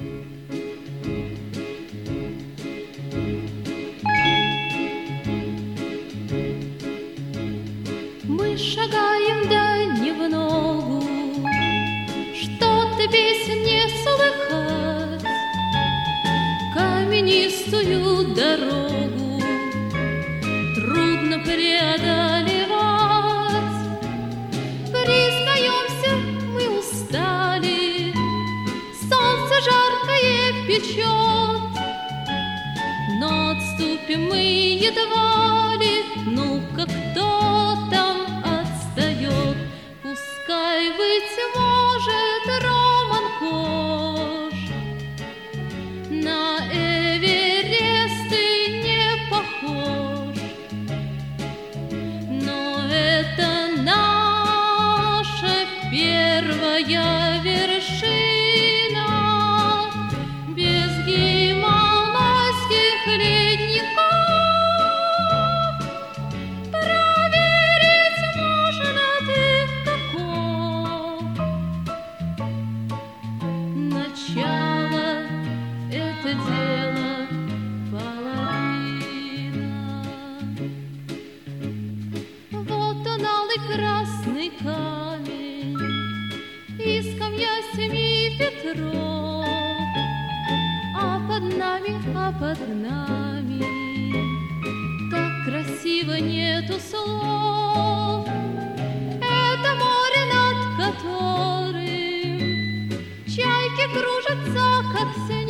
Мы шагаем, да не в ногу, что-то песен не слыхать. Каменистую дорогу трудно преодолевать. Признаемся, мы устали, солнце жаркое печет, но отступим мы едва ли, ну-ка кто там отстает? Пускай, быть может, Роман Кош на Эверест и не похож, но это наша первая вершина. Без гималайских ледников проверить можно, ты каков. Начало — это дело половина. Вот он, алый красный камень и скамья семи ветров, а под нами так красиво нету слов. Это море, над которым чайки кружатся, как все